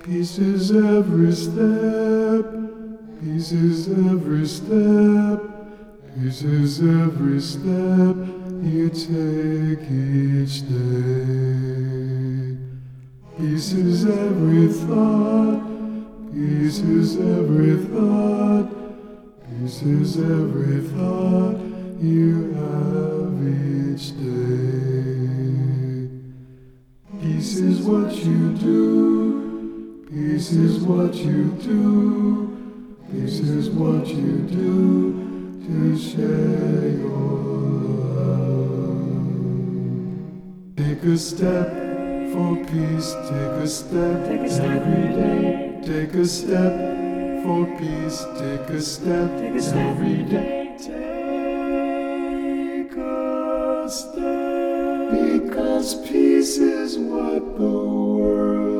Pieces every step, pieces every step, pieces every step you take each day. Pieces every thought, pieces every thought, pieces every thought you have each day. Peace is what you do, peace is what you do, peace is what you do to share your love. Take a step for peace, take a step every day. Take a step for peace, take a step every day. Take a step, because peace is what the world